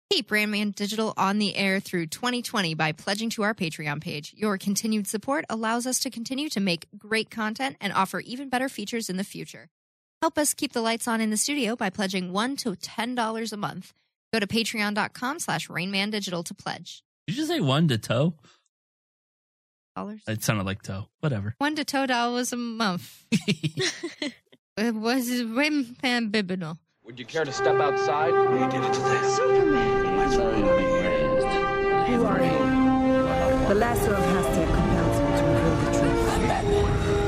Keep Rain Man Digital on the air through 2020 by pledging to our Patreon page. Your continued support allows us to continue to make great content and offer even better features in the future. Help us keep the lights on in the studio by pledging $1 to $10 a month. Go to patreon.com/RainManDigital to pledge. Did you say $1 to toe? Dollars? It sounded like toe. Whatever. $1 to $2 a month. It was Rain Man Bibido. Would you care to step outside? You did it today. Superman. Who are you? The lesser of Hastia compels me to reveal the truth. I'm Batman.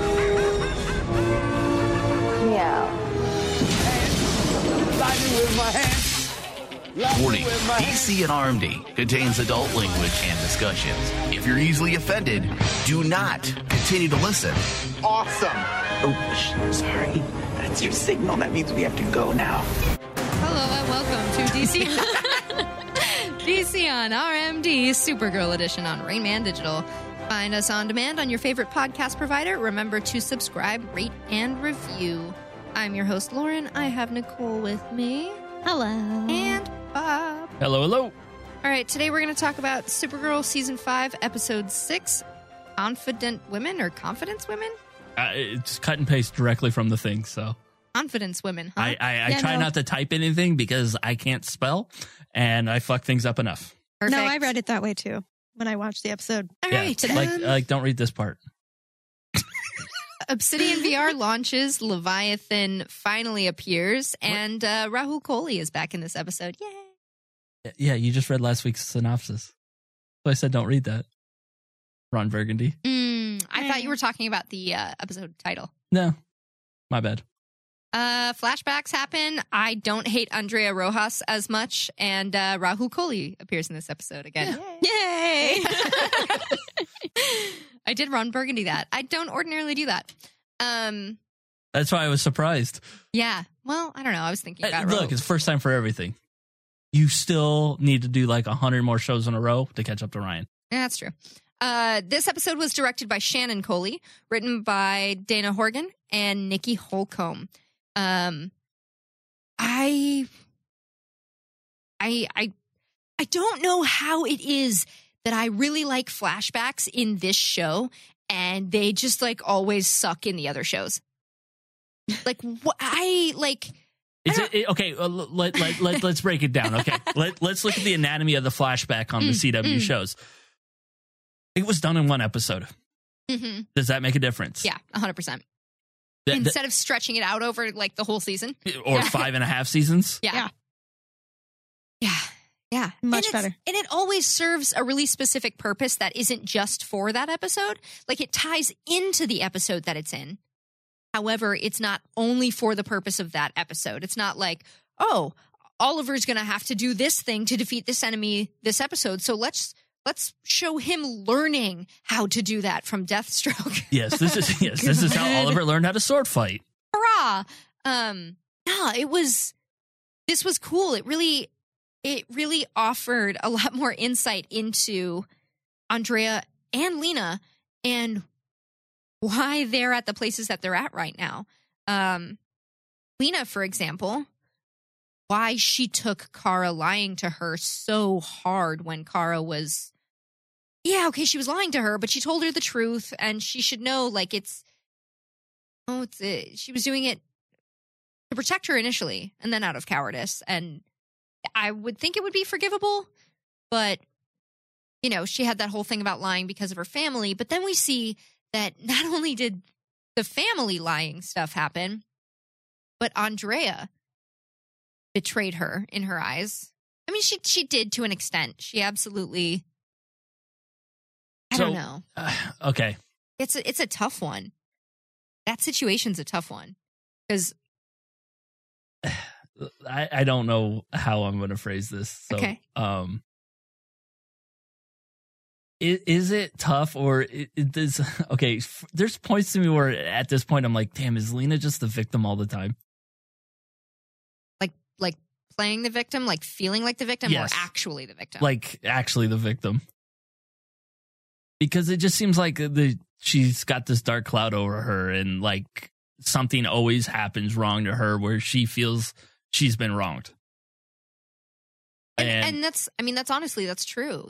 Meow. Lightning with my hands. Warning, DC and RMD contains adult language and discussions. If you're easily offended, do not continue to listen. Awesome. Oh, sorry. That's your signal. That means we have to go now. Hello and welcome to DC DC on RMD Supergirl Edition on Rain Man Digital. Find us on demand on your favorite podcast provider. Remember to subscribe, rate, and review. I'm your host, Lauren. I have Nicole with me. Hello. And Bob. Hello, hello. All right, today we're going to talk about Supergirl Season 5, Episode 6, Confident Women or Confidence Women? It's cut and paste directly from the thing, so. Confidence Women, huh? I try not to type anything because I can't spell, and I fuck things up enough. Perfect. No, I read it that way too when I watched the episode. All right. Like, don't read this part. Obsidian VR launches, Leviathan finally appears, and Rahul Kohli is back in this episode. Yay! Yeah, you just read last week's synopsis. So I said don't read that. Ron Burgundy. I thought you were talking about the episode title. No, my bad. Flashbacks happen. I don't hate Andrea Rojas as much, and Rahul Kohli appears in this episode again. Yay! I did Ron Burgundy that. I don't ordinarily do that. That's why I was surprised. Yeah. Well, I don't know. I was thinking about Look, it's first time for everything. You still need to do like 100 more shows in a row to catch up to Ryan. Yeah, that's true. This episode was directed by Shannon Coley, written by Dana Horgan and Nikki Holcomb. I don't know how it is that I really like flashbacks in this show, and they just like always suck in the other shows. Like Okay, let's break it down. Okay, let's look at the anatomy of the flashback on the CW shows. It was done in one episode. Mm-hmm. Does that make a difference? Yeah, 100%. Instead of stretching it out over like the whole season, or 5.5 seasons. Yeah. Much better. And it always serves a really specific purpose that isn't just for that episode. Like it ties into the episode that it's in. However, it's not only for the purpose of that episode. It's not like, oh, Oliver's going to have to do this thing to defeat this enemy this episode. So let's show him learning how to do that from Deathstroke. This is how Oliver learned how to sword fight. Hurrah! This was cool. It really offered a lot more insight into Andrea and Lena and why they're at the places that they're at right now. Lena, for example, why she took Kara lying to her so hard when Kara was, she was lying to her, but she told her the truth, and she should know, like, she was doing it to protect her initially, and then out of cowardice, and I would think it would be forgivable, but, she had that whole thing about lying because of her family, but then we see that not only did the family lying stuff happen, but Andrea betrayed her in her eyes. I mean, she did to an extent. She absolutely, I don't know. Okay. It's a tough one. That situation's a tough one because I don't know how I'm going to phrase this. So, okay. Is it tough or does okay? There's points to me where at this point I'm like, damn, is Lena just the victim all the time? Like playing the victim, like feeling like the victim, yes. Or actually the victim? Like actually the victim. Because it just seems like she's got this dark cloud over her and like something always happens wrong to her where she feels she's been wronged. And And that's honestly, that's true.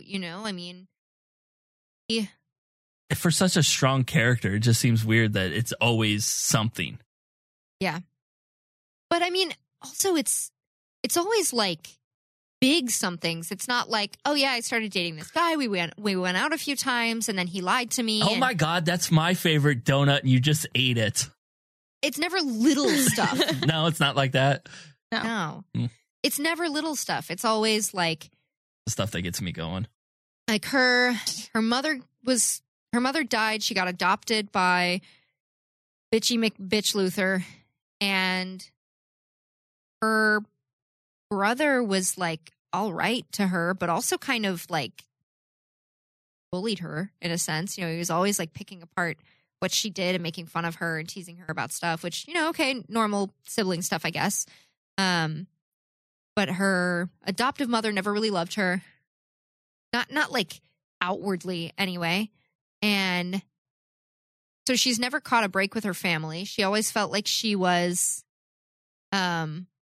For such a strong character, it just seems weird that it's always something. Yeah. But also it's always like big somethings. It's not like, oh yeah, I started dating this guy. We went out a few times and then he lied to me. Oh my God, that's my favorite donut and you just ate it. It's never little stuff. No, it's not like that. No. It's never little stuff. It's always like The stuff that gets me going. Like her mother died. She got adopted by Bitchy McBitch Luther, and her brother was like all right to her, but also kind of like bullied her in a sense. He was always like picking apart what she did and making fun of her and teasing her about stuff, which, okay, normal sibling stuff, I guess. But her adoptive mother never really loved her. Not like outwardly anyway. And so she's never caught a break with her family. She always felt like she was, I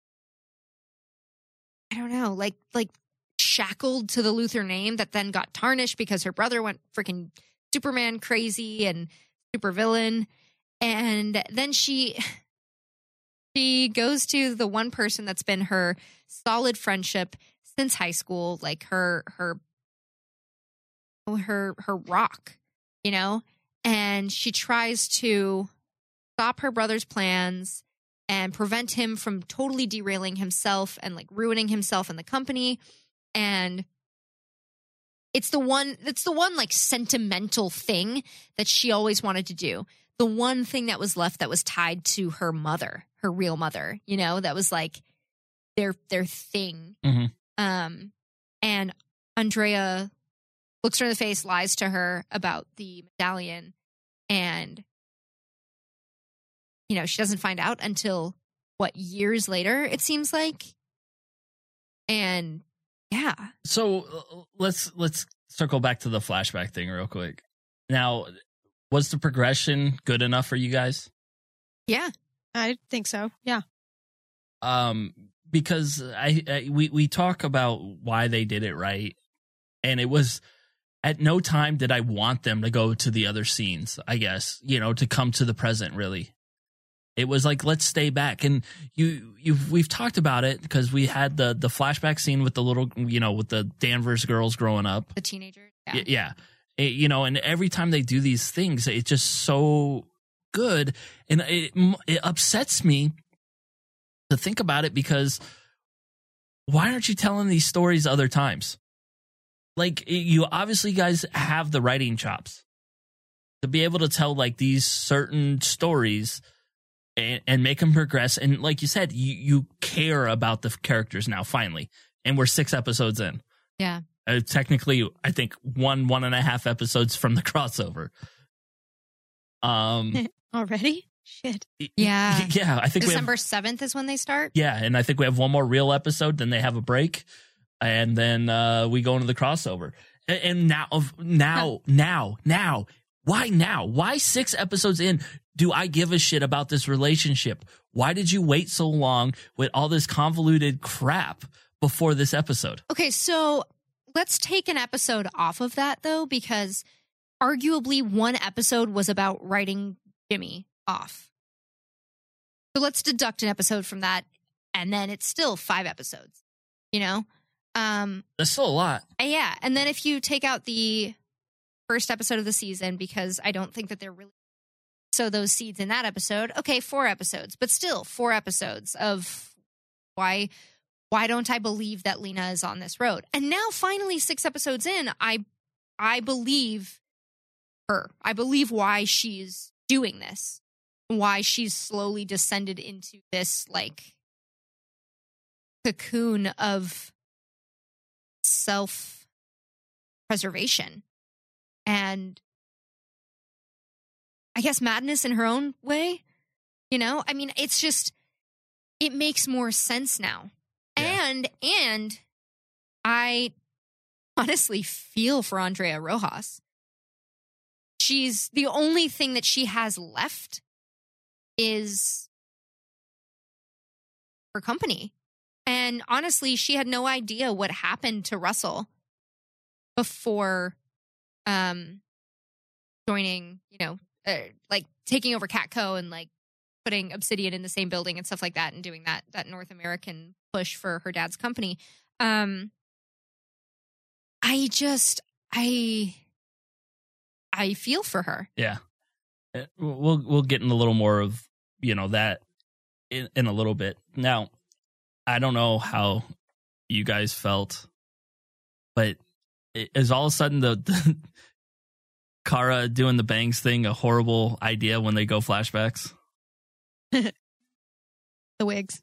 don't know, like shackled to the Luther name that then got tarnished because her brother went freaking Superman crazy and super villain. And then she goes to the one person that's been her solid friendship since high school, like her rock, and she tries to stop her brother's plans and prevent him from totally derailing himself and like ruining himself and the company. And it's the one like sentimental thing that she always wanted to do. The one thing that was left that was tied to her mother, her real mother, that was like their thing. Mm-hmm. And Andrea looks her in the face, lies to her about the medallion, and she doesn't find out until years later, it seems like. And yeah. So let's circle back to the flashback thing real quick. Now, was the progression good enough for you guys? Yeah, I think so. Yeah. Because we talk about why they did it right, and it was at no time did I want them to go to the other scenes, I guess, to come to the present, really. It was like, let's stay back. And we've talked about it because we had the flashback scene with the little, with the Danvers girls growing up. The teenagers. Yeah. And every time they do these things, it's just so good. And it upsets me to think about it, because why aren't you telling these stories other times? Like, you obviously guys have the writing chops to be able to tell like these certain stories and make them progress. And like you said, you care about the characters now, finally. And we're 6 episodes in. Yeah. Technically, I think 1.5 episodes from the crossover. Already? Shit. Yeah. Yeah. I think December 7th is when they start. Yeah. And I think we have one more real episode, then they have a break. And then we go into the crossover. And now, why now? Why 6 episodes in do I give a shit about this relationship? Why did you wait so long with all this convoluted crap before this episode? Okay, so let's take an episode off of that, though, because arguably one episode was about writing Jimmy off. So let's deduct an episode from that, and then it's still 5 episodes, That's still a lot. Yeah, and then if you take out the first episode of the season, because I don't think that they're really so those seeds in that episode. Okay, 4 episodes, but still 4 episodes of why don't I believe that Lena is on this road? And now finally 6 episodes in, I believe her. I believe why she's doing this. Why she's slowly descended into this like cocoon of self-preservation. And I guess madness in her own way, it's just, it makes more sense now. Yeah. And I honestly feel for Andrea Rojas. She's the only thing that she has left is her company. And honestly, she had no idea what happened to Russell before joining, like taking over Catco and like putting Obsidian in the same building and stuff like that and doing that North American push for her dad's company. I feel for her. Yeah. We'll get in a little more of, that in a little bit. Now, I don't know how you guys felt, but is all of a sudden the Kara doing the bangs thing a horrible idea when they go flashbacks? The wigs.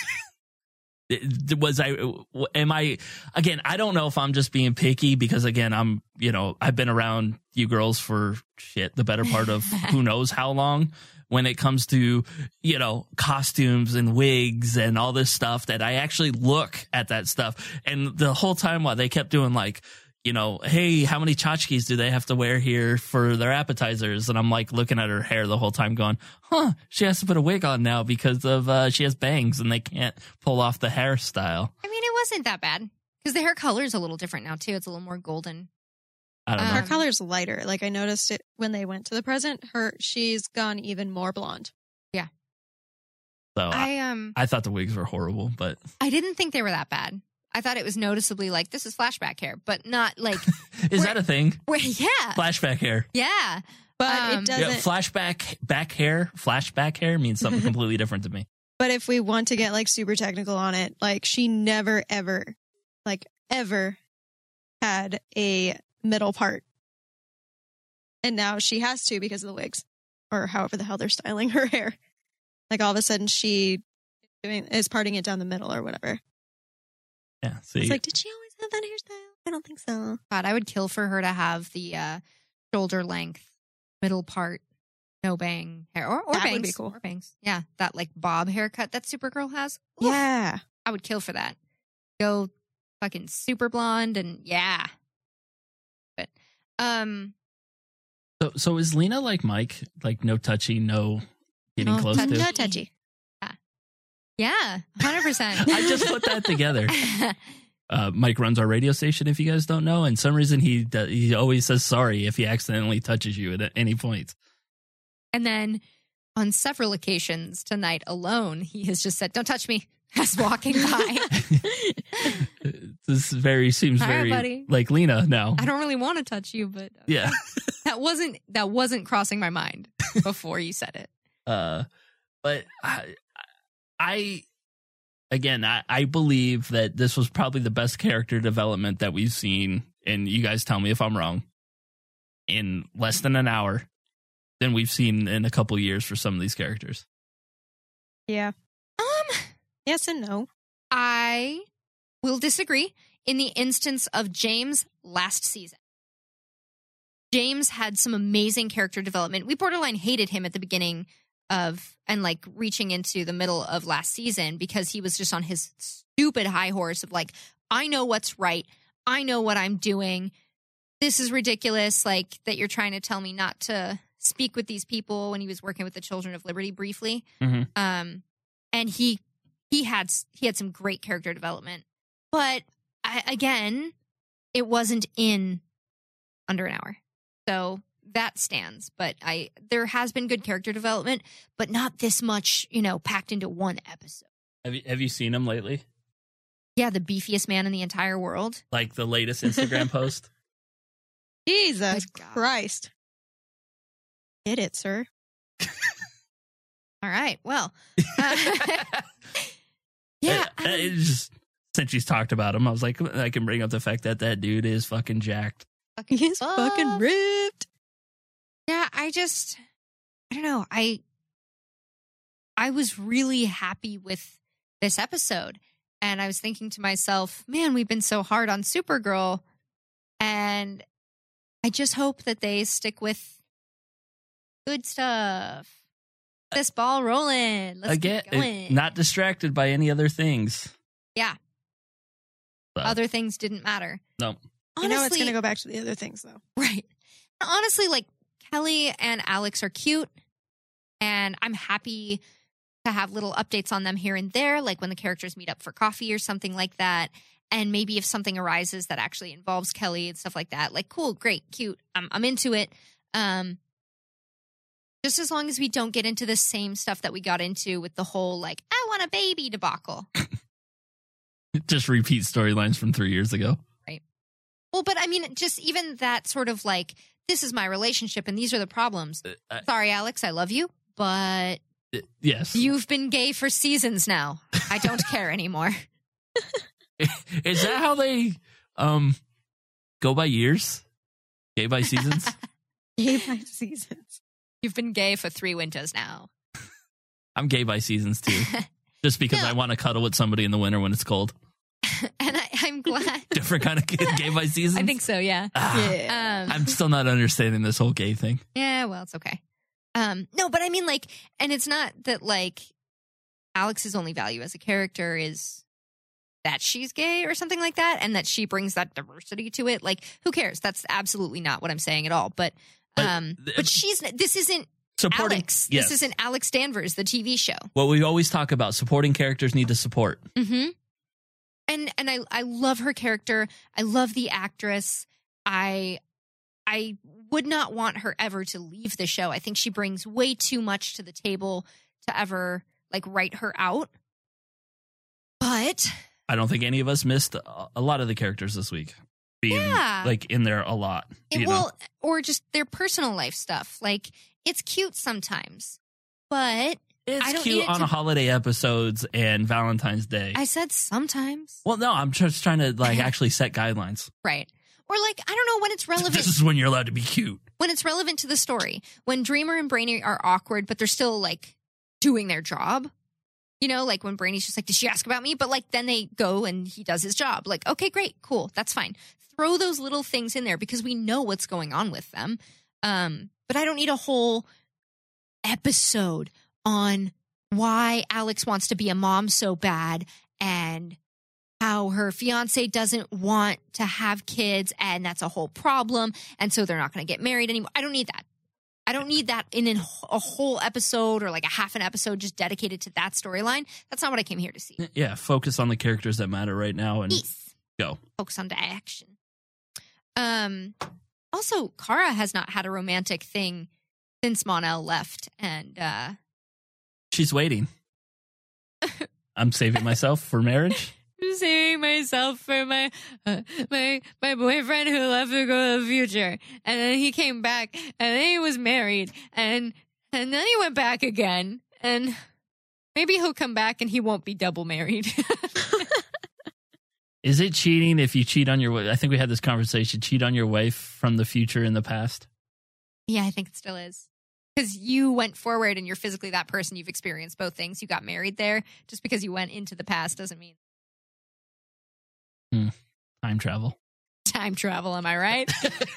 Am I, again, I don't know if I'm just being picky because, again, I've been around you girls for the better part of who knows how long when it comes to, costumes and wigs and all this stuff, that I actually look at that stuff. And the whole time while they kept doing like, hey, how many tchotchkes do they have to wear here for their appetizers? And I'm like looking at her hair the whole time going, she has to put a wig on now because of she has bangs and they can't pull off the hairstyle. I mean, it wasn't that bad because the hair color is a little different now too. It's a little more golden. I don't know. Her color's lighter. Like I noticed it when they went to the present. She's gone even more blonde. Yeah. So I thought the wigs were horrible, but I didn't think they were that bad. I thought it was noticeably like, this is flashback hair, but not like... Is that a thing? Yeah. Flashback hair. Yeah. But it doesn't... Yeah, flashback hair means something completely different to me. But if we want to get like super technical on it, like she never, ever, ever had a middle part. And now she has to because of the wigs. Or however the hell they're styling her hair. Like all of a sudden she is parting it down the middle or whatever. Yeah, see. It's like, did she always have that hairstyle? I don't think so. God, I would kill for her to have the shoulder length, middle part, no bang hair. Or that bangs. Would be cool. Or bangs. Yeah, that like bob haircut that Supergirl has. Oof. Yeah. I would kill for that. Go fucking super blonde and yeah. But, So is Lena like Mike? Like no touchy, no getting close to? No touchy. Yeah, 100%. I just put that together. Mike runs our radio station, if you guys don't know, and some reason he always says sorry if he accidentally touches you at any point. And then on several occasions tonight alone, he has just said, "Don't touch me," as walking by. This seems very buddy. like Lena now. I don't really want to touch you, but yeah, that wasn't crossing my mind before you said it. But I believe that this was probably the best character development that we've seen, and you guys tell me if I'm wrong, in less than an hour than we've seen in a couple years for some of these characters. Yeah. Yes and no. I will disagree in the instance of James last season. James had some amazing character development. We borderline hated him at the beginning of and like reaching into the middle of last season because he was just on his stupid high horse of like, I know what's right. I know what I'm doing. This is ridiculous. Like that you're trying to tell me not to speak with these people when he was working with the Children of Liberty briefly. Mm-hmm. And he had some great character development, but it wasn't in under an hour. So that stands, but there has been good character development, but not this much, packed into one episode. Have you seen him lately? Yeah, the beefiest man in the entire world. Like the latest Instagram post? Jesus Christ. Get it, sir. All right. Well, yeah. Since she's talked about him, I was like, I can bring up the fact that dude is fucking jacked. He's fucking ripped. Yeah, I don't know. I was really happy with this episode. And I was thinking to myself, man, we've been so hard on Supergirl. And I just hope that they stick with good stuff. This ball rolling. Let's keep going. Not distracted by any other things. Yeah. So. Other things didn't matter. No. Honestly, it's going to go back to the other things, though. Right. Honestly, like, Kelly and Alex are cute, and I'm happy to have little updates on them here and there, like when the characters meet up for coffee or something like that. And maybe if something arises that actually involves Kelly and stuff like that, like, cool, great, cute, I'm into it. Just as long as we don't get into the same stuff that we got into with the whole, like, I want a baby debacle. Just repeat storylines from 3 years ago. Right. Well, but I mean, just even that sort of like, this is my relationship and these are the problems. Sorry, Alex, I love you, but yes, you've been gay for seasons now. I don't care anymore. Is that how they go by years? Gay by seasons? Gay by seasons. You've been gay for 3 winters now. I'm gay by seasons too. Just because I want to cuddle with somebody in the winter when it's cold. And I'm glad. Different kind of gay by seasons? I think so, yeah. Yeah. I'm still not understanding this whole gay thing. Yeah, well, it's okay. No, but I mean, like, and it's not that, like, Alex's only value as a character is that she's gay or something like that, and that she brings that diversity to it. Like, who cares? That's absolutely not what I'm saying at all. But this isn't supporting Alex. Yes. This isn't Alex Danvers, the TV show. What we always talk about, supporting characters need to support. Mm-hmm. And I love her character. I love the actress. I would not want her ever to leave the show. I think she brings way too much to the table to ever, like, write her out. But I don't think any of us missed a lot of the characters this week being like in there a lot. Or just their personal life stuff. Like, it's cute sometimes, but it's cute on holiday episodes and Valentine's Day. I said sometimes. Well, no, I'm just trying to like actually set guidelines. Right. Or like, I don't know when it's relevant. This is when you're allowed to be cute. When it's relevant to the story. When Dreamer and Brainy are awkward, but they're still like doing their job. You know, like when Brainy's just like, did she ask about me? But like then they go and he does his job. Like, okay, great, cool, that's fine. Throw those little things in there because we know what's going on with them. But I don't need a whole episode on why Alex wants to be a mom so bad and how her fiance doesn't want to have kids and that's a whole problem. And so they're not going to get married anymore. I don't need that. I don't need that in a whole episode or like a half an episode just dedicated to that storyline. That's not what I came here to see. Yeah, focus on the characters that matter right now and go. Focus on the action. Also, Kara has not had a romantic thing since Mon-El left, and she's waiting. I'm saving myself for marriage. I'm saving myself for my boyfriend who left to go to the future, and then he came back, and then he was married, and then he went back again, and maybe he'll come back and he won't be double married. Is it cheating if you cheat on your wife? I think we had this conversation. Cheat on your wife from the future in the past? Yeah, I think it still is. Because you went forward and you're physically that person. You've experienced both things. You got married there. Just because you went into the past doesn't mean... Time travel. Time travel, am I right?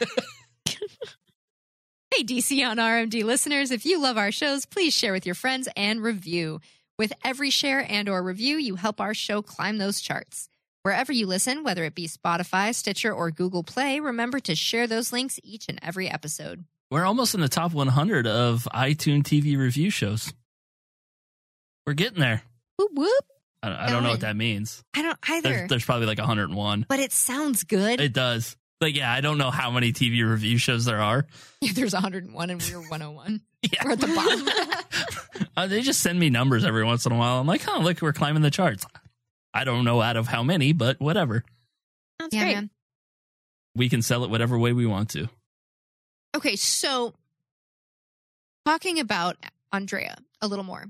Hey, DC on RMD listeners, if you love our shows, please share with your friends and review. With every share and or review, you help our show climb those charts. Wherever you listen, whether it be Spotify, Stitcher, or Google Play, remember to share those links each and every episode. We're almost in the top 100 of iTunes TV review shows. We're getting there. Whoop, whoop. I don't know what that means. I don't either. There's probably like 101. But it sounds good. It does. Like, yeah, I don't know how many TV review shows there are. Yeah, there's 101 and we're 101. Yeah. We're at the bottom. They just send me numbers every once in a while. I'm like, oh, look, we're climbing the charts. I don't know out of how many, but whatever. That's great. Man. We can sell it whatever way we want to. Okay, so talking about Andrea a little more.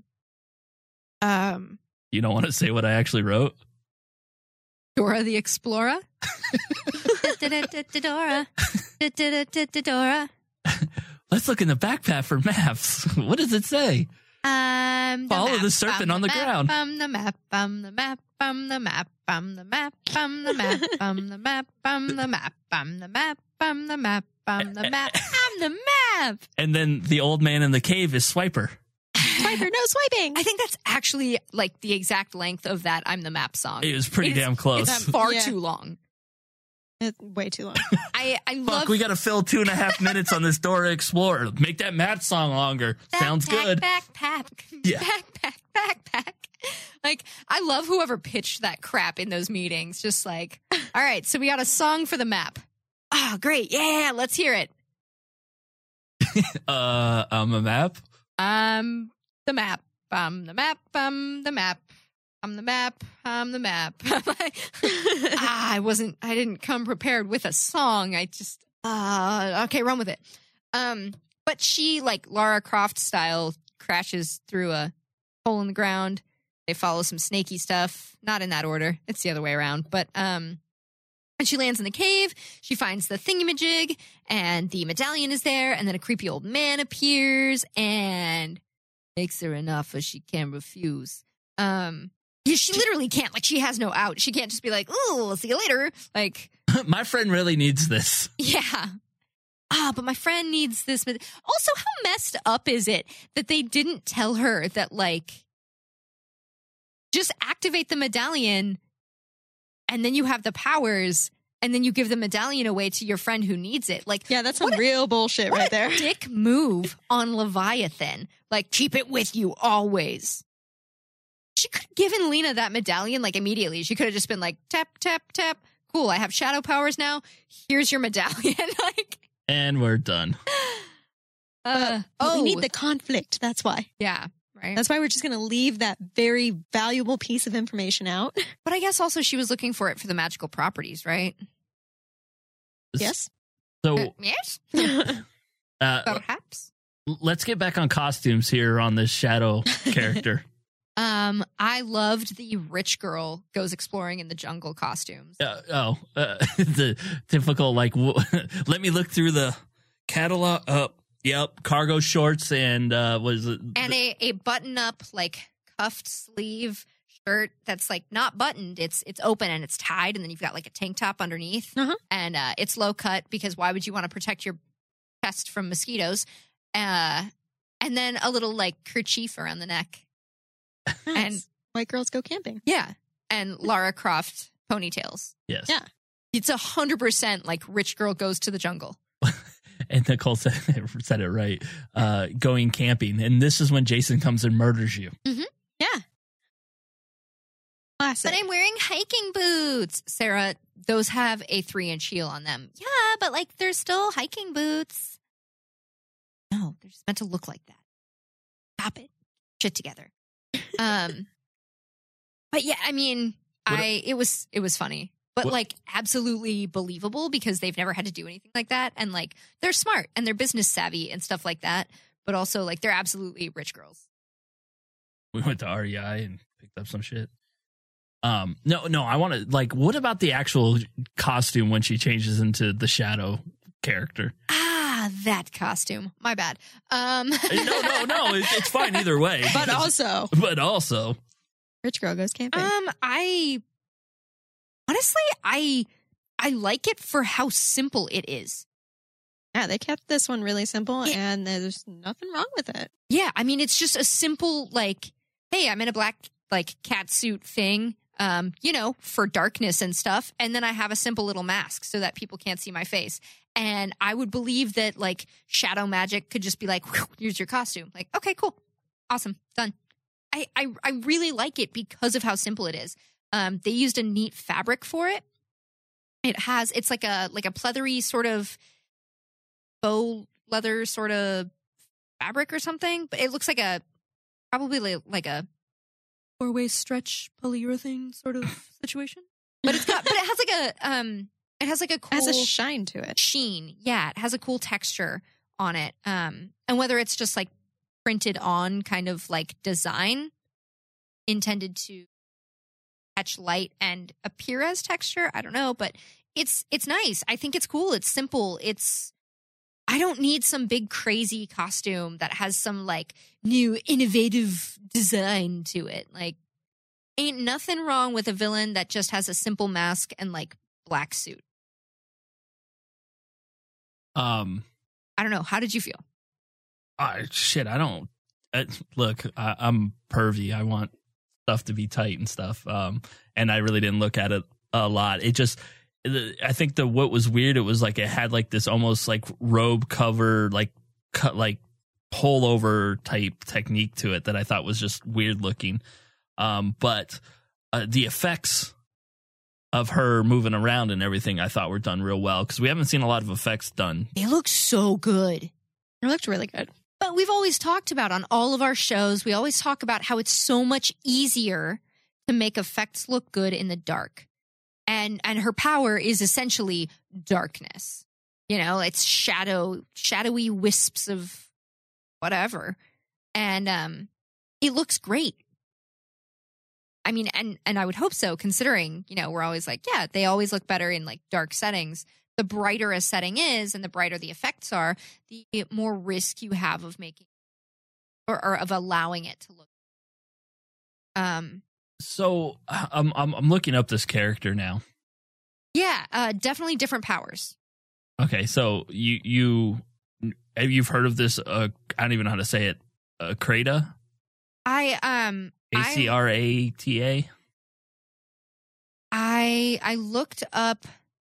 You don't want to say what I actually wrote? Dora the Explorer. Dora. Dora. Let's look in the backpack for maps. What does it say? Follow the serpent on the ground. The map, the map, the map, the map, the map, the map, the map, the map, the map, the map. I'm the map. And then the old man in the cave is Swiper. Swiper, no swiping. I think that's actually like the exact length of that I'm the Map song. It was pretty damn close. It's far too long. It's way too long. I love. Fuck, we got to fill 2.5 minutes on this Dora Explorer. Make that map song longer. Sounds good. Backpack. Yeah. Backpack. Like, I love whoever pitched that crap in those meetings. Just like, all right, so we got a song for the map. Oh, great. Yeah, let's hear it. A map? The map. The map. The map. The map. The map. I didn't come prepared with a song. I just, okay, run with it. But she, like Lara Croft style, crashes through a hole in the ground. They follow some snaky stuff. Not in that order. It's the other way around. But, and she lands in the cave. She finds the thingamajig, and the medallion is there. And then a creepy old man appears and makes her an offer she can't refuse. Yeah, she literally can't. Like, she has no out. She can't just be like, "Oh, we'll see you later." Like, my friend really needs this. Yeah. But my friend needs this. Also, how messed up is it that they didn't tell her that, like, just activate the medallion and then you have the powers and then you give the medallion away to your friend who needs it. Like, yeah, that's some real bullshit right there. Dick move on Leviathan. Like, keep it with you always. She could have given Lena that medallion, like, immediately. She could have just been like, tap, tap, tap. Cool, I have shadow powers now. Here's your medallion. Like, and we're done. We need the conflict. That's why. Yeah, right. That's why we're just going to leave that very valuable piece of information out. But I guess also she was looking for it for the magical properties, right? Yes. So, yes. Perhaps. Let's get back on costumes here on this Shadow character. I loved the rich girl goes exploring in the jungle costumes. The typical, like, let me look through the catalog. Yep, cargo shorts and was it? And a button up, like, cuffed sleeve shirt that's like not buttoned. It's open and it's tied, and then you've got like a tank top underneath, and it's low cut because why would you want to protect your chest from mosquitoes? And then a little like kerchief around the neck. Nice. And white girls go camping. Yeah. And Lara Croft ponytails. Yes. Yeah. It's 100% like rich girl goes to the jungle. And Nicole said it right. Going camping. And this is when Jason comes and murders you. Mm-hmm. Yeah. Classic. But I'm wearing hiking boots. Sarah, those have a 3-inch heel on them. Yeah, but like they're still hiking boots. No, they're just meant to look like that. Stop it. Shit together. But yeah, I mean, it was funny, but like absolutely believable because they've never had to do anything like that. And like, they're smart and they're business savvy and stuff like that. But also like, they're absolutely rich girls. We went to REI and picked up some shit. No, I want to like, what about the actual costume when she changes into the Shadow character? That costume. My bad. No, it's fine either way. But also, rich girl goes camping. I honestly, I like it for how simple it is. Yeah, they kept this one really simple, and there's nothing wrong with it. Yeah, I mean, it's just a simple like, hey, I'm in a black like cat suit thing, for darkness and stuff, and then I have a simple little mask so that people can't see my face. And I would believe that, like, shadow magic could just be like, here's your costume. Like, okay, cool. Awesome. Done. I really like it because of how simple it is. They used a neat fabric for it. It's like a pleathery sort of faux leather sort of fabric or something. But it looks like probably like a 4-way stretch polyurethane sort of situation. But it has like a, it has like a cool... It has a shine to it. Sheen. Yeah, it has a cool texture on it. And whether it's just like printed on kind of like design intended to catch light and appear as texture, I don't know, but it's nice. I think it's cool. It's simple. I don't need some big crazy costume that has some like new innovative design to it. Like, ain't nothing wrong with a villain that just has a simple mask and like black suit. I don't know. How did you feel? Shit, I don't look. I'm pervy. I want stuff to be tight and stuff. And I really didn't look at it a lot. It just I think what was weird, it was like it had like this almost like robe cover, like cut, like pull over type technique to it that I thought was just weird looking. But the effects of her moving around and everything I thought were done real well, because we haven't seen a lot of effects done. They look so good. It looked really good. But we've always talked about on all of our shows, we always talk about how it's so much easier to make effects look good in the dark. And her power is essentially darkness. You know, it's shadowy wisps of whatever. And it looks great. I mean, and I would hope so, considering, you know, we're always like, yeah, they always look better in like dark settings. The brighter a setting is and the brighter the effects are, the more risk you have of making or of allowing it to look. So I'm looking up this character now. Yeah, definitely different powers. Okay, so you've heard of this? I don't even know how to say it. Acrata. Acrata. I looked up.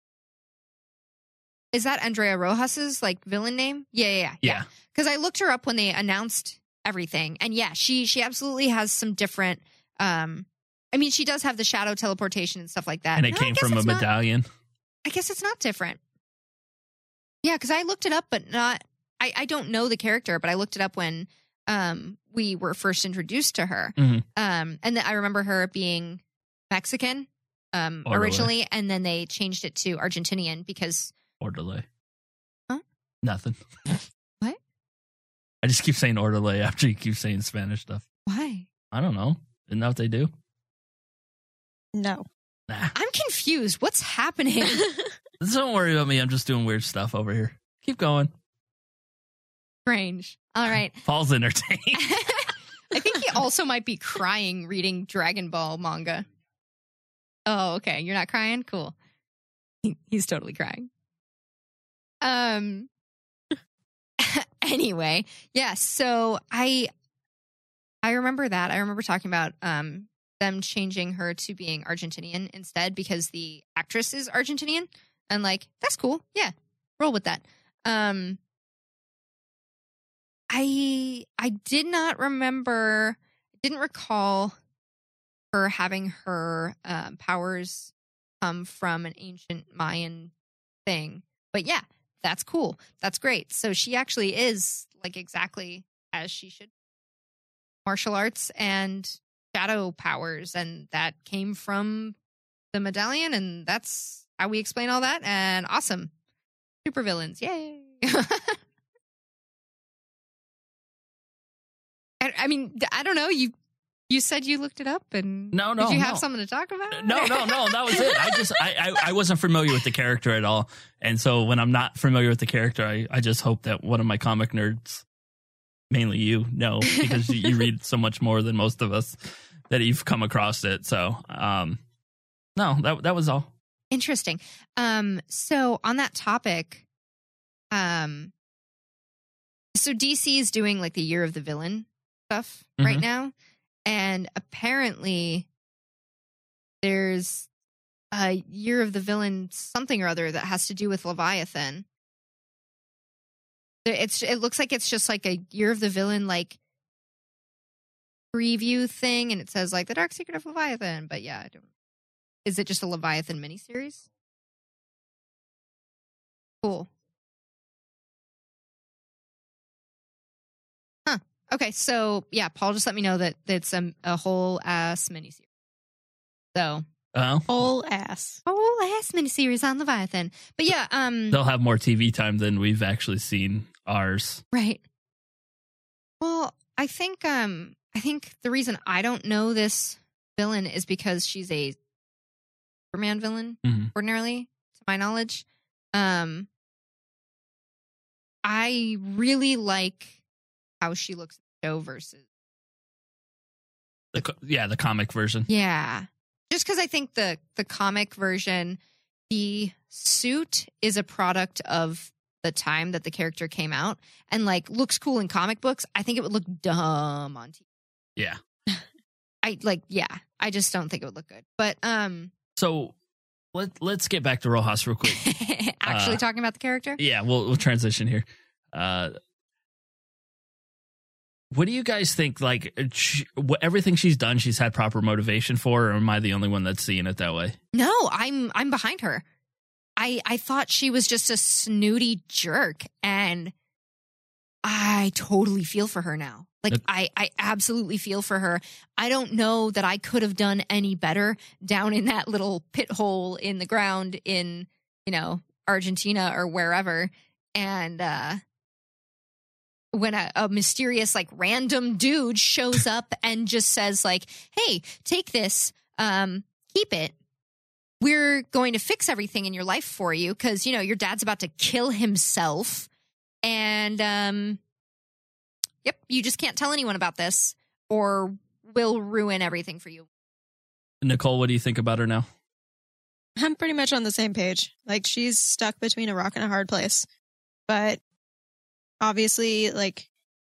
Is that Andrea Rojas's like villain name? Yeah. Because I looked her up when they announced everything, and yeah, she absolutely has some different. I mean, she does have the shadow teleportation and stuff like that. And it came from a medallion. I guess it's not different. Yeah, because I looked it up, but not. I don't know the character, but I looked it up when we were first introduced to her. Mm-hmm. And then I remember her being Mexican originally, and then they changed it to Argentinian because. Orderly. Huh? Nothing. What? I just keep saying orderly after you keep saying Spanish stuff. Why? I don't know. Isn't that what they do? No. Nah. I'm confused. What's happening? Don't worry about me. I'm just doing weird stuff over here. Keep going. Strange. All right. Paul's entertained. I think he also might be crying reading Dragon Ball manga. Oh, okay. You're not crying? Cool. He's totally crying. Anyway, yeah, so I remember that. I remember talking about them changing her to being Argentinian instead because the actress is Argentinian. And like, that's cool. Yeah. Roll with that. I didn't recall her having her powers come from an ancient Mayan thing. But yeah, that's cool. That's great. So she actually is like exactly as she should. Martial arts and shadow powers, and that came from the medallion, and that's how we explain all that. And awesome. Super villains. Yay. I mean, I don't know. You said you looked it up, and no, did you have something to talk about? No, that was it. I wasn't familiar with the character at all, and so when I'm not familiar with the character, I just hope that one of my comic nerds, mainly you, know, because you read so much more than most of us, that you've come across it. So, no, that was all. Interesting. So on that topic, so DC is doing like the Year of the Villain stuff right now. And apparently there's a Year of the Villain something or other that has to do with Leviathan. It looks like it's just like a Year of the Villain like preview thing, and it says like the Dark Secret of Leviathan. But yeah, is it just a Leviathan miniseries? Cool. Huh. Okay, so yeah, Paul just let me know that it's a whole ass miniseries. So whole ass miniseries on Leviathan. But yeah, they'll have more TV time than we've actually seen ours. Right. Well, I think the reason I don't know this villain is because she's a Superman villain, ordinarily, to my knowledge. I really like how she looks in the show versus the comic version. Yeah. Just because I think the comic version, the suit is a product of the time that the character came out and like looks cool in comic books. I think it would look dumb on TV. Yeah. I just don't think it would look good. But so let's get back to Rojas real quick. Actually talking about the character? Yeah, we'll transition here. What do you guys think? Like, everything she's done, she's had proper motivation for, or am I the only one that's seeing it that way? No, I'm behind her. I thought she was just a snooty jerk, and I totally feel for her now. Like, I absolutely feel for her. I don't know that I could have done any better down in that little pit hole in the ground in, Argentina or wherever. And when a mysterious, like, random dude shows up and just says, like, hey, take this, keep it. We're going to fix everything in your life for you because, your dad's about to kill himself. And, yep, you just can't tell anyone about this or we'll ruin everything for you. Nicole, what do you think about her now? I'm pretty much on the same page. Like, she's stuck between a rock and a hard place. But obviously, like,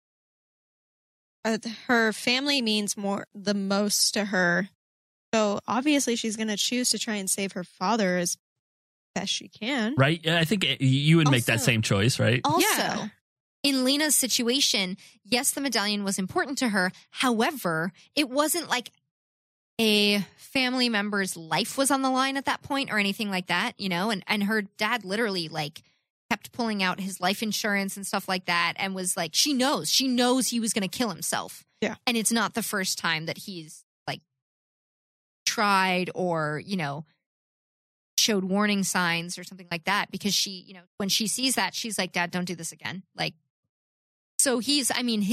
her family means the most to her. So obviously she's going to choose to try and save her father as best she can. Right? Yeah, I think you would make that same choice, right? Also, in Lena's situation, yes, the medallion was important to her. However, it wasn't like a family member's life was on the line at that point or anything like that, and her dad literally, like, kept pulling out his life insurance and stuff like that and was like, she knows he was going to kill himself. Yeah. And it's not the first time that he's, like, tried or, showed warning signs or something like that, because she, when she sees that, she's like, Dad, don't do this again. Like, so his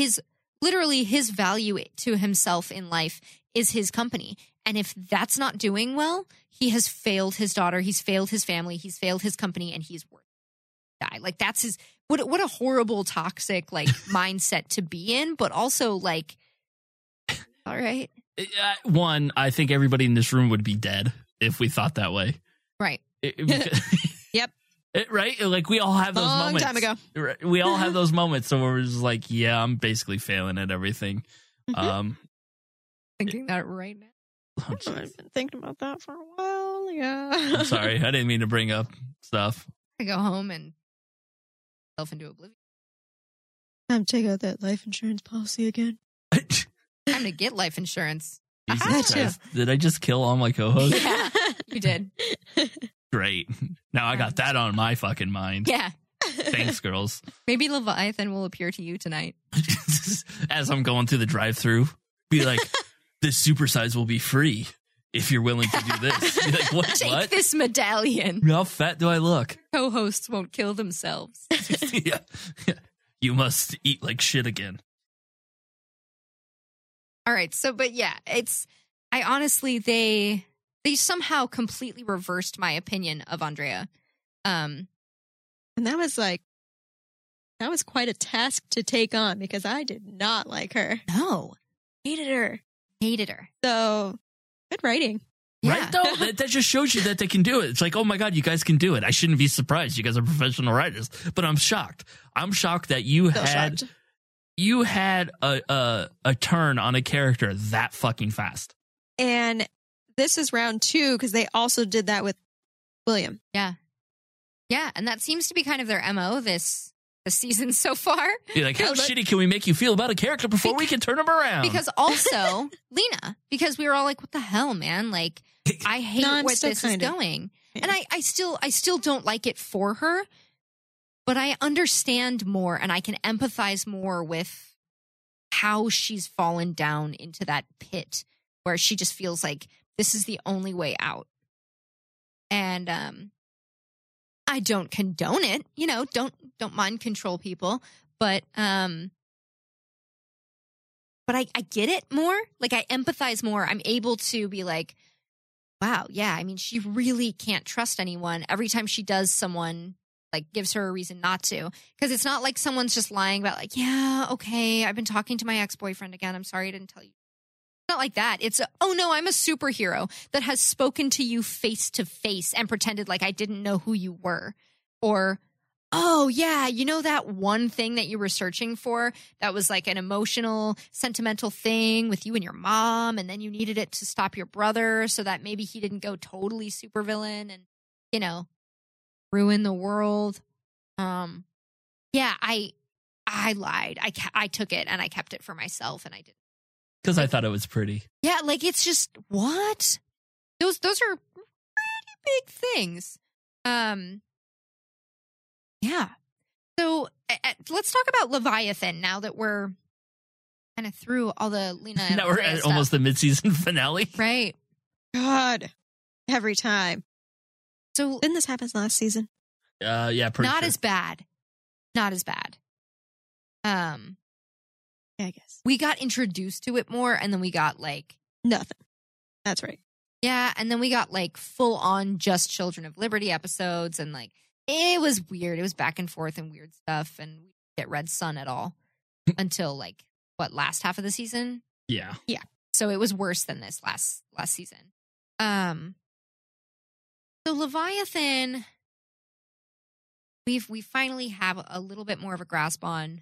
value to himself in life is his company. And if that's not doing well, he has failed his daughter, he's failed his family, he's failed his company, and he's worth die. Like, that's his, what a horrible, toxic, like, mindset to be in, but also, like, all right. One, I think everybody in this room would be dead if we thought that way. Right. Yep. Right? Like, we all have those moments. Long time ago. We all have those moments so we're just like, yeah, I'm basically failing at everything. Thinking that right now. I've been thinking about that for a while. Yeah. I'm sorry. I didn't mean to bring up stuff. I go home and self into oblivion. Time to take out that life insurance policy again. Time to get life insurance. Jesus Christ. Did I just kill all my co-hosts? Yeah, you did. Great. Now I got that on my fucking mind. Yeah. Thanks, girls. Maybe Leviathan will appear to you tonight. As I'm going through the drive-thru, be like, this supersize will be free if you're willing to do this. Be like, what? Take this medallion. How fat do I look? Co-hosts won't kill themselves. Yeah. You must eat like shit again. All right. So, but yeah, I honestly, they somehow completely reversed my opinion of Andrea. And that was quite a task to take on because I did not like her. No. Hated her. So, good writing. Yeah. Right, though? That just shows you that they can do it. It's like, oh my God, you guys can do it. I shouldn't be surprised. You guys are professional writers. But I'm shocked. I'm shocked that you had a turn on a character that fucking fast. And this is round 2 because they also did that with William. Yeah. Yeah, and that seems to be kind of their MO this season so far. You're like, how shitty can we make you feel about a character before we can turn him around? Because also, Lena, because we were all like, what the hell, man? Like, I hate where this is going. Yeah. And I still don't like it for her, but I understand more and I can empathize more with how she's fallen down into that pit where she just feels like this is the only way out. And I don't condone it, don't mind control people, but I get it more. Like, I empathize more. I'm able to be like, wow, yeah, I mean, she really can't trust anyone. Every time she does, someone like gives her a reason not to. Because it's not like someone's just lying about like, yeah, okay, I've been talking to my ex-boyfriend again. I'm sorry I didn't tell you. It's not like that. It's, oh no, I'm a superhero that has spoken to you face to face and pretended like I didn't know who you were. Or, oh yeah, that one thing that you were searching for that was like an emotional, sentimental thing with you and your mom, and then you needed it to stop your brother so that maybe he didn't go totally supervillain. And ruin the world. Yeah, I lied. I took it and I kept it for myself, and I didn't. Because I thought it was pretty. Yeah, like it's just what? Those are pretty big things. Yeah. So let's talk about Leviathan now that we're kind of through all the Lena and Now we're Andrea at stuff. almost the mid-season finale. Right. God, every time. So Didn't this happen last season? Yeah, pretty not sure. as bad. Not as bad. Yeah, I guess. We got introduced to it more, and then we got like Nothing. That's right. yeah, and then we got like full on just Children of Liberty episodes, and like it was weird. It was back and forth and weird stuff, and we didn't get Red Sun at all until like last half of the season. Yeah. So it was worse than this last season. So Leviathan, we finally have a little bit more of a grasp on.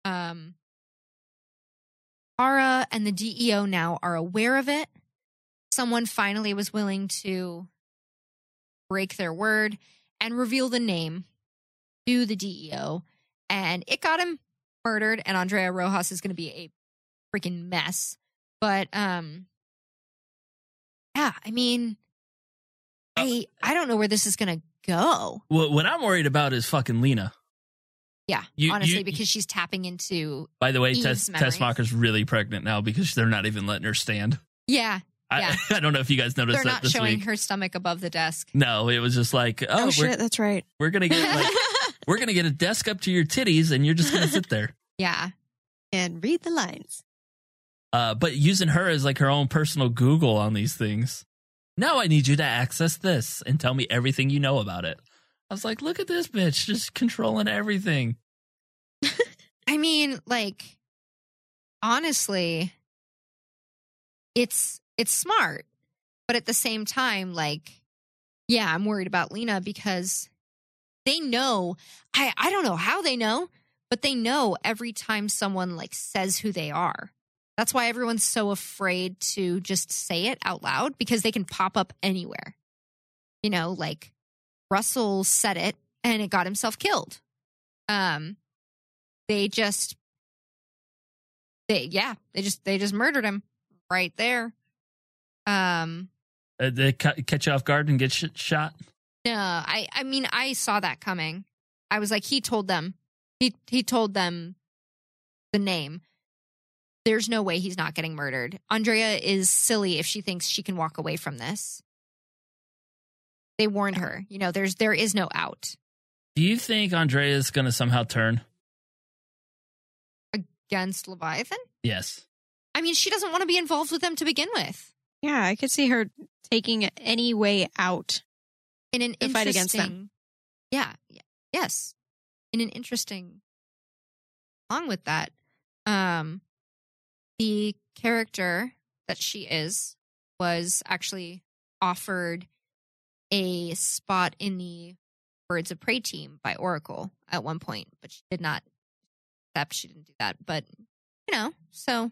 Ara and the DEO now are aware of it. Someone finally was willing to break their word and reveal the name to the DEO, and it got him murdered. And Andrea Rojas is going to be a freaking mess. But yeah, I mean, I don't know where this is going to go. Well, what I'm worried about is fucking Lena. Yeah, honestly, because she's tapping into. By the way, Eve's memories. Tessmacher's really pregnant now because they're not even letting her stand. Yeah, yeah. I don't know if you guys noticed They're that not this showing week. her stomach above the desk. No, it was just like, Oh, shit, that's right. we're gonna get like we're gonna get a desk up to your titties, and you're just gonna sit there. Yeah, And read the lines. But using her as like her own personal Google on these things. Now I need you to access this and tell me everything you know about it. I was like, look at this bitch, just controlling everything. I mean, like, honestly, it's smart, but at the same time, like, yeah, I'm worried about Lena because they know. I don't know how they know, but they know every time someone like says who they are. That's why everyone's so afraid to just say it out loud, because they can pop up anywhere. Like Russell said it and it got himself killed. They just murdered him right there. They catch you off guard and get shot. No, I mean, I saw that coming. I was like, he told them the name. There's no way he's not getting murdered. Andrea is silly if she thinks she can walk away from this. They warned her. There is no out. Do you think Andrea is going to somehow turn? Against Leviathan? Yes. I mean, she doesn't want to be involved with them to begin with. Yeah, I could see her taking any way out. In an To fight against them. Yeah. Yes. In an interesting. Along with that, the character that she was actually offered a spot in the Birds of Prey team by Oracle at one point, but she did not accept. She didn't do that, but so.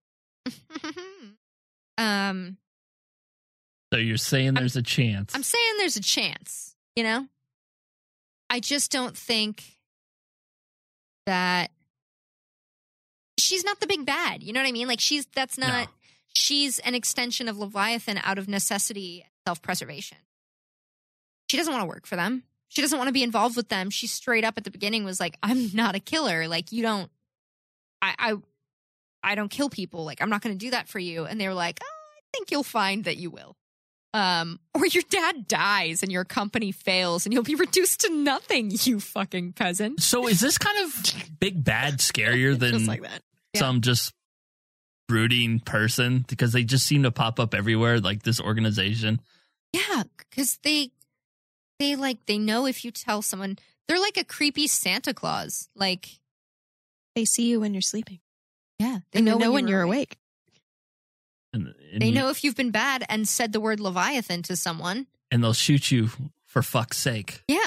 So you're saying there's a chance? I'm saying there's a chance. I just don't think that she's not the big bad. You know what I mean? Like she's an extension of Leviathan out of necessity and self-preservation. She doesn't want to work for them. She doesn't want to be involved with them. She straight up at the beginning was like, I'm not a killer. Like I don't kill people. Like I'm not going to do that for you. And they were like, I think you'll find that you will. Or your dad dies and your company fails and you'll be reduced to nothing, you fucking peasant. So is this kind of big bad scarier than Just like that. some just brooding person? Because they just seem to pop up everywhere, like this organization. Yeah, because they know if you tell someone, they're like a creepy Santa Claus. Like They see you when you're sleeping. yeah, They know when you're awake. And They know if you've been bad and said the word Leviathan to someone. and they'll shoot you for fuck's sake. Yeah.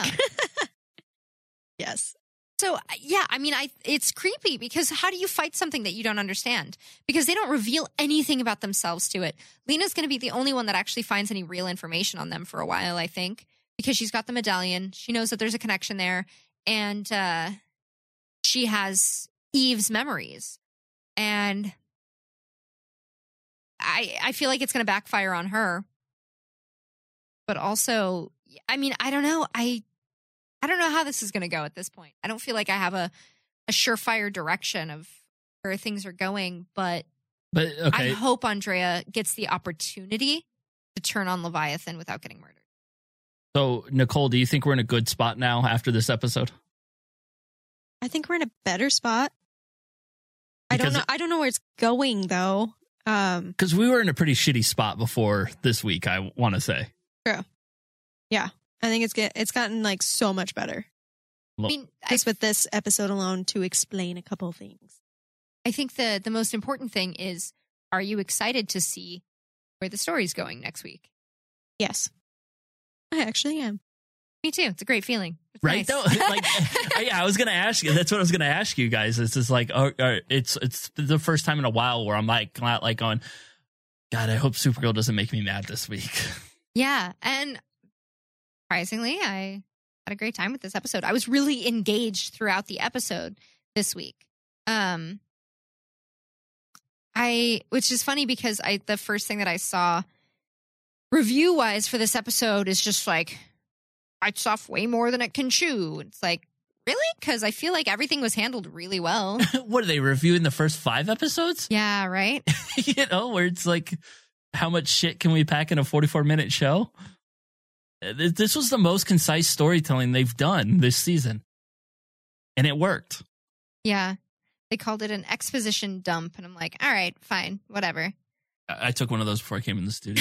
Yes. So, yeah, I mean, it's creepy because how do you fight something that you don't understand? Because they don't reveal anything about themselves to it. Lena's going to be the only one that actually finds any real information on them for a while, I think. because she's got the medallion. She knows that there's a connection there. And she has Eve's memories. And I feel like it's going to backfire on her. But also, I mean, I don't know. I don't know how this is going to go at this point. I don't feel like I have a surefire direction of where things are going. But okay. I hope Andrea gets the opportunity to turn on Leviathan without getting murdered. So, Nicole, do you think we're in a good spot now after this episode? I think we're in a better spot. I don't know where it's going, though. Because we were in a pretty shitty spot before this week, I want to say. True. Yeah. I think it's gotten like so much better. I mean, just with this episode alone to explain a couple of things. I think the most important thing is, are you excited to see where the story's going next week? Yes. I actually am. Me too. It's a great feeling. It's right? nice. Though, like, I was going to ask you. That's what I was going to ask you guys. It's just like, it's the first time in a while where I'm like going, God, I hope Supergirl doesn't make me mad this week. Yeah. And surprisingly, I had a great time with this episode. I was really engaged throughout the episode this week. Which is funny because the first thing that I saw review wise for this episode is just like, bites off way more than it can chew. It's like, really? Because I feel like everything was handled really well. What are they reviewing the first 5 episodes? Yeah, right. Where it's like, how much shit can we pack in a 44-minute show? This was the most concise storytelling they've done this season. And it worked. Yeah. They called it an exposition dump. And I'm like, all right, fine, whatever. I took one of those before I came in the studio.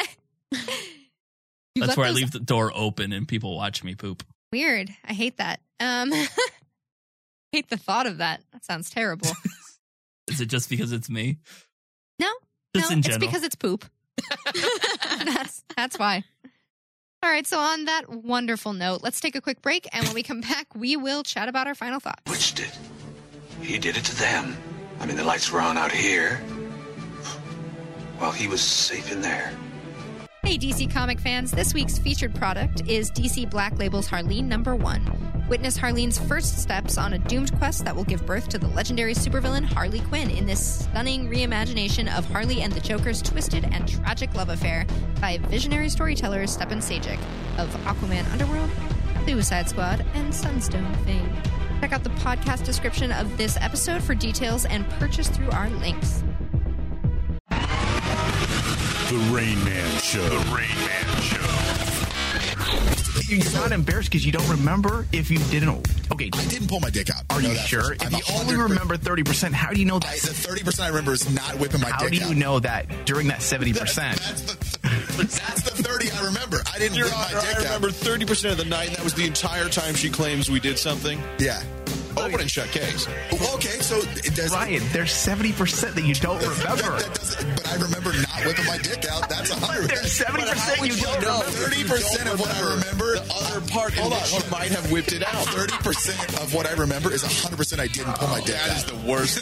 That's where I leave the door open and people watch me poop. Weird. I hate that. Hate the thought of that. That sounds terrible. Is it just because it's me? No. Just in general. It's because it's poop. That's why. All right, so on that wonderful note, let's take a quick break, and when we come back, we will chat about our final thoughts. Which did? He did it to them. I mean, the lights were on out here. Well, he was safe in there. Hey, DC comic fans. This week's featured product is DC Black Label's Harleen #1. Witness Harleen's first steps on a doomed quest that will give birth to the legendary supervillain Harley Quinn in this stunning reimagination of Harley and the Joker's twisted and tragic love affair by visionary storyteller Stepan Sajic of Aquaman Underworld, Suicide Squad, and Sunstone fame. Check out the podcast description of this episode for details and purchase through our links. The Rain Man Show. The Rain Man Show. You're not embarrassed because you don't remember if you didn't. Okay. I didn't pull my dick out. Are you sure? If you only remember 30%, how do you know that? The 30% I remember is not whipping my dick out. How do you know that during that 70%? That's the 30 I remember. I didn't whip my dick out. I remember 30% of the night, and that was the entire time she claims we did something. Yeah. Open and shut case. Okay, so it does. Ryan, there's 70% that you don't remember. But I remember not whipping my dick out. That's 100. There's 70% you don't know. 30% of what I remember. The other part in which you might have whipped it out. 30% of what I remember is 100% I didn't pull my dick out. That is the worst.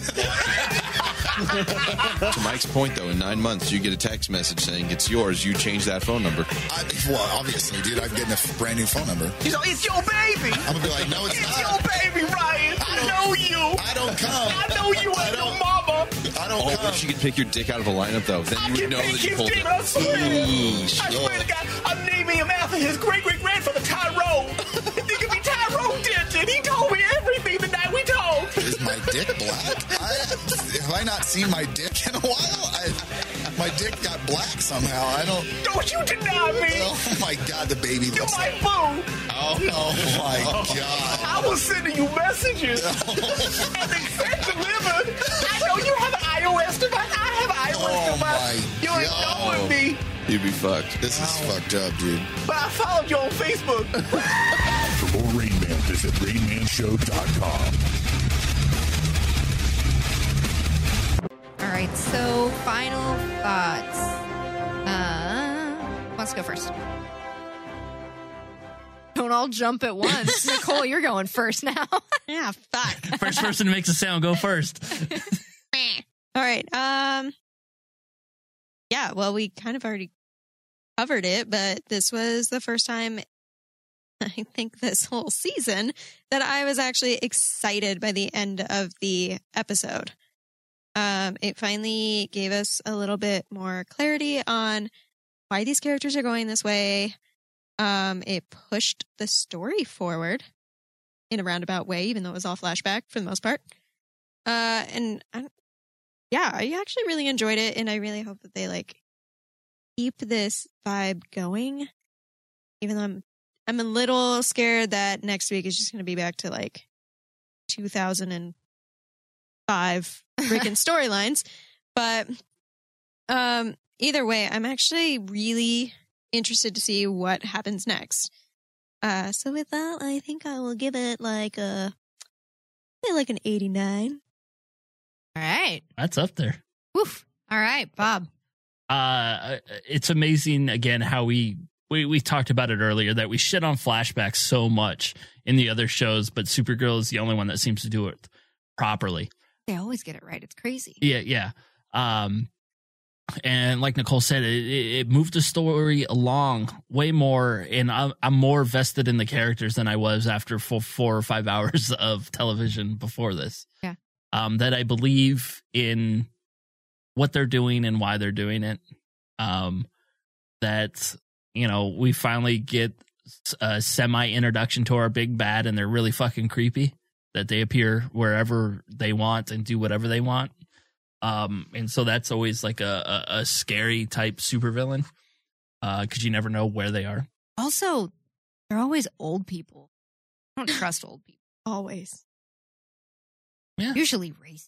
To Mike's point, though, in 9 months, you get a text message saying it's yours. You change that phone number. Well, obviously, dude, I'm getting a brand new phone number. He's like, it's your baby. I'm going to be like, no, it's not. It's your baby, Ryan. I know you. I don't come. I know you and your mama. I don't come. If she could pick your dick out of a lineup, though, then you would know that you pulled it. I swear to God, I'm naming him after his great-great-grandfather, Tyrone. It could be Tyrone Denton. He told me everything the night we talked. Is my dick black? Have I not seen my dick in a while? My dick got black somehow. Don't you deny me. Oh, my God, the baby You're looks my like... boo. Oh, my God. I was sending you messages. And they said delivered. I know you have an iOS device. I have an iOS device. You ain't knowing me. You'd be fucked. This is fucked up, dude. But I followed you on Facebook. For more Rain Man, visit RainManShow.com. All right, so final thoughts. Who wants to go first? Don't all jump at once. Nicole, you're going first now. Yeah, fuck. First person who makes a sound, go first. All right. Yeah, well, we kind of already covered it, but this was the first time I think this whole season, that I was actually excited by the end of the episode. It finally gave us a little bit more clarity on why these characters are going this way. It pushed the story forward in a roundabout way, even though it was all flashback for the most part. I actually really enjoyed it, and I really hope that they like keep this vibe going. Even though I'm a little scared that next week is just going to be back to like 2005 freaking storylines. But either way, I'm actually really interested to see what happens next. So with that, I think I will give it like an 89. All right. That's up there. Woof. All right, Bob. It's amazing, again, how we talked about it earlier, that we shit on flashbacks so much in the other shows, but Supergirl is the only one that seems to do it properly. They always get it right. It's crazy. Yeah. And like Nicole said, it moved the story along way more, and I'm more vested in the characters than I was after 4 or 5 hours of television before this. Yeah. That I believe in what they're doing and why they're doing it. That, we finally get a semi-introduction to our big bad, and they're really fucking creepy, that they appear wherever they want and do whatever they want. And so that's always like a scary type supervillain, because you never know where they are. Also, they're always old people. I don't trust old people. Always. Yeah. Usually racist.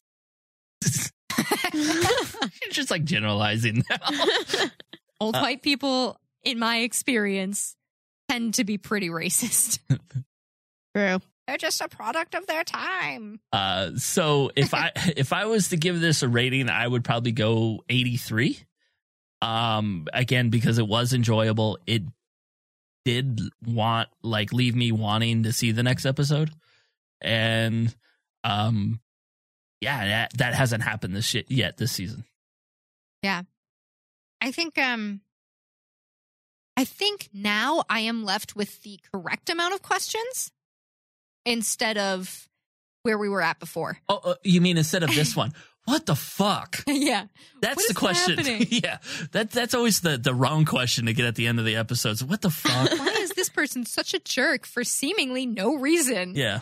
You're just like generalizing now. Old white people, in my experience, tend to be pretty racist. True. They're just a product of their time. So if I was to give this a rating, I would probably go 83. Again, because it was enjoyable. It did leave me wanting to see the next episode. And that hasn't happened this season. Yeah. I think now I am left with the correct amount of questions instead of where we were at before. Oh, you mean instead of this one? What the fuck? Yeah. That's the question. Yeah. That's always the wrong question to get at the end of the episodes. What the fuck? Why is this person such a jerk for seemingly no reason? Yeah.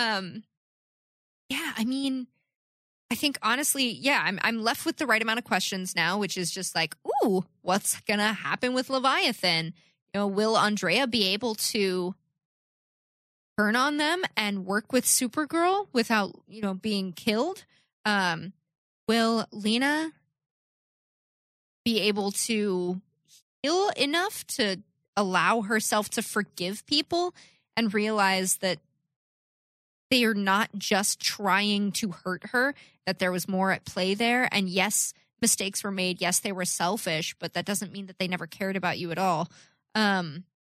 Yeah, I mean, I think honestly, yeah, I'm left with the right amount of questions now, which is just like, ooh, what's gonna happen with Leviathan? Will Andrea be able to turn on them and work with Supergirl without, being killed? Will Lena be able to heal enough to allow herself to forgive people and realize that they are not just trying to hurt her, that there was more at play there? And yes, mistakes were made. Yes, they were selfish, but that doesn't mean that they never cared about you at all. Yeah,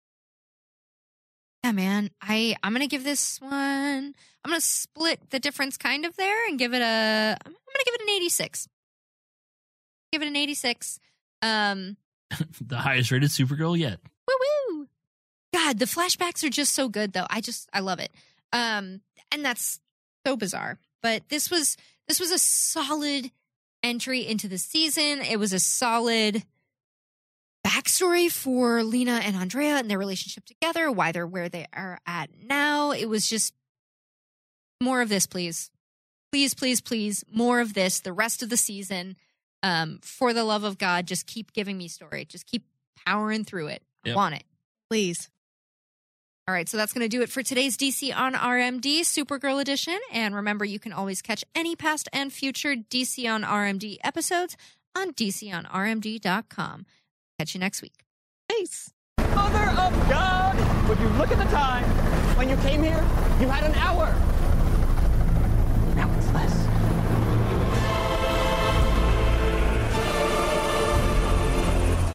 man, I'm going to give this one, I'm going to split the difference kind of there and give it I'm going to give it an 86. Give it an 86. The highest rated Supergirl yet. Woo-woo. God, the flashbacks are just so good though. I love it. And that's so bizarre, but this was a solid entry into the season. It was a solid backstory for Lena and Andrea and their relationship together, why they're where they are at now. It was just more of this, please. Please, please, please. More of this the rest of the season. For the love of God, just keep giving me story. Just keep powering through it. Yep. I want it. Please. All right, so that's going to do it for today's DC on RMD Supergirl edition. And remember, you can always catch any past and future DC on RMD episodes on DCOnRMD.com. Catch you next week. Peace. Mother of God! Would you look at the time? When you came here, you had an hour.